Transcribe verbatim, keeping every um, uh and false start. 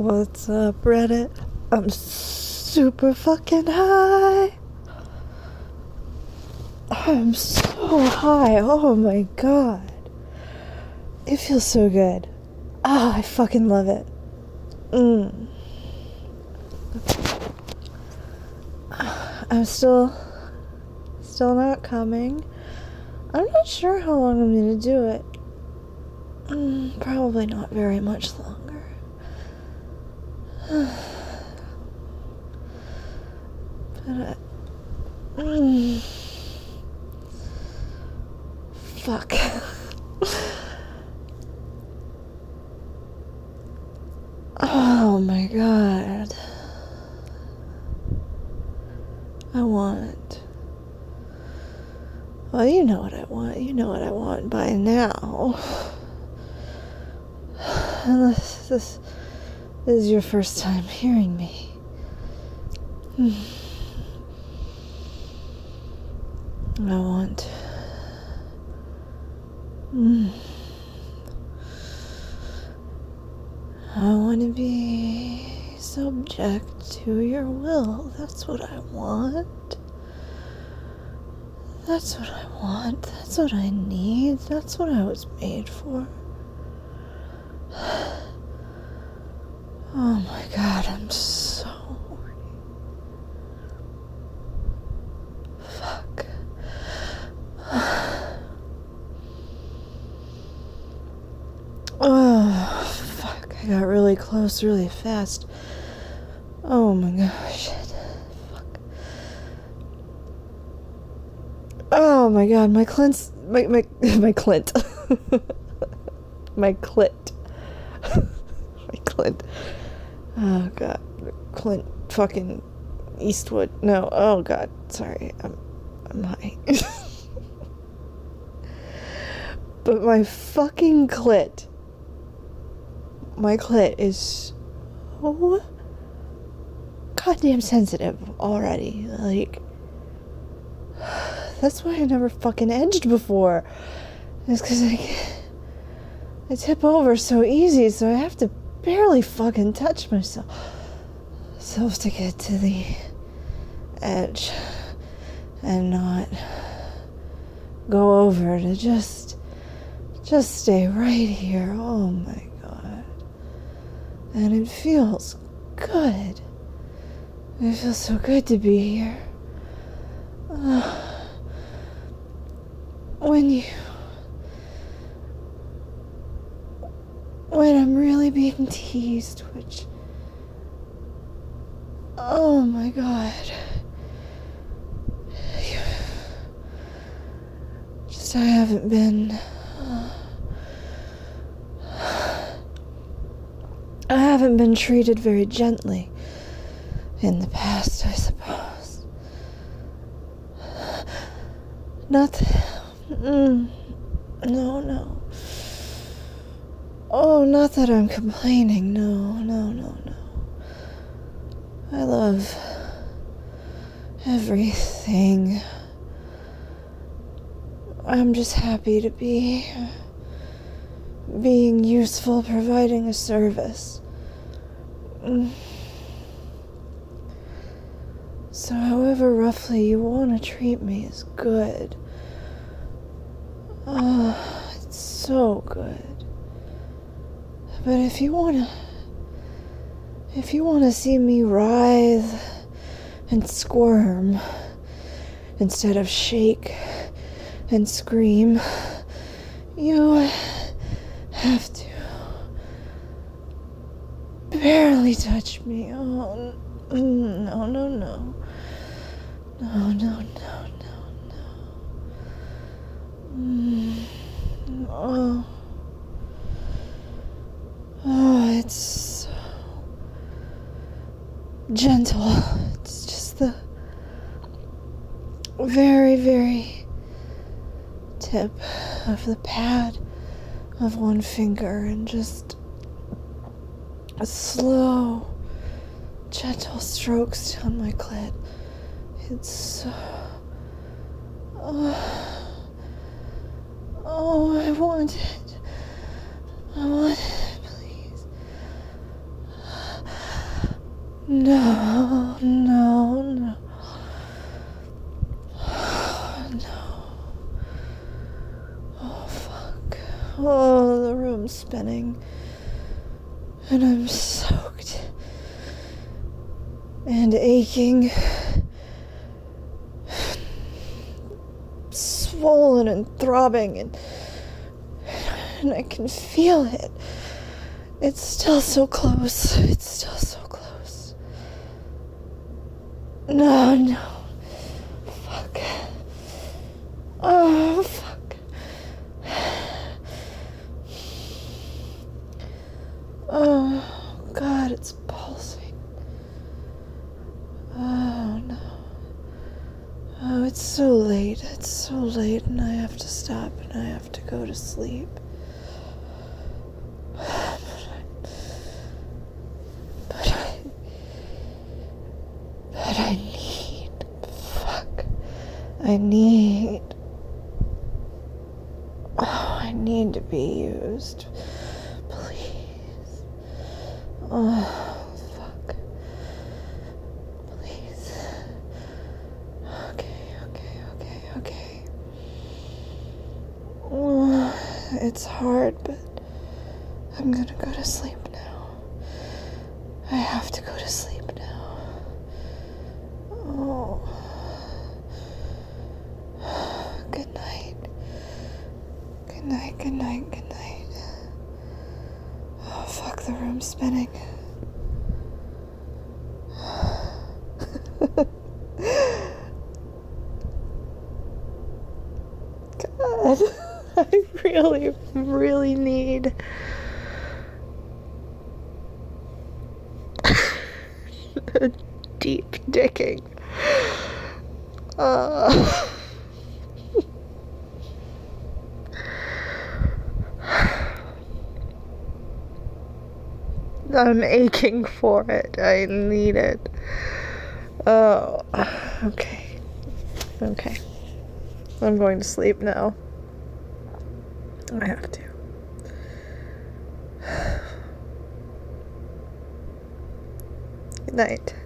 What's up, Reddit? I'm super fucking high. I'm so high. Oh my god. It feels so good. Ah, I fucking love it. Mm. I'm still, still not coming. I'm not sure how long I'm gonna do it. Mm, probably not very much longer. But I, mm, fuck. Oh my god. I want. Well, you know what I want. You know what I want by now. Unless this is your first time hearing me. I want. Mm, I want to be subject to your will. That's what I want. That's what I want. That's what I need. That's what I was made for. Oh my god, I'm so horny. Fuck. Oh, fuck. I got really close really fast. Oh my gosh. Fuck. Oh my god, my clint's... My, my, my clint. My clit. My clint. Oh god. Clint fucking Eastwood. No, oh god. Sorry. I'm, I'm high. But my fucking clit. My clit is so goddamn sensitive already. Like, that's why I never fucking edged before. It's because I, I tip over so easy, so I have to barely fucking touch myself. Self to get to the edge and not go over to just, just stay right here. Oh my god. And it feels good. It feels so good to be here. Uh, when you... When I'm really being teased, which... Oh my god. Just I haven't been... Uh, I haven't been treated very gently in the past, I suppose. Not... Mm, no, no. Oh, not that I'm complaining. No, no, no, no. I love everything. I'm just happy to be being useful, providing a service. So however roughly you want to treat me is good. Oh, it's so good. But if you want to... If you want to see me writhe and squirm instead of shake and scream, you have to barely touch me. Oh, no, no, no. No, no, no, no, no. Mm. Oh. Oh, it's so gentle. It's just the very, very tip of the pad of one finger and just a slow, gentle strokes down my clit. It's so... Oh, oh, I want it. I want it, please. No, no, no. No. Oh, fuck. Oh, the room's spinning. And I'm soaked. And aching. Swollen and throbbing, and, and I can feel it. It's still so close. It's still so close. No, no. Fuck. Oh, fuck. Oh, God, it's pulsing. Oh, no. Oh, it's so late. It's so late, and I have to stop, and I have to go to sleep. But I, but I, but I need, fuck, I need, oh, I need to be used, please. Oh. It's hard, but I'm gonna go to sleep now. I have to go to sleep now. Oh. Good night. Good night, good night, good night. Oh, fuck, the room's spinning. God. I really, really need a deep dicking. Uh, I'm aching for it. I need it. Oh, okay. Okay. I'm going to sleep now. I have to. Good night.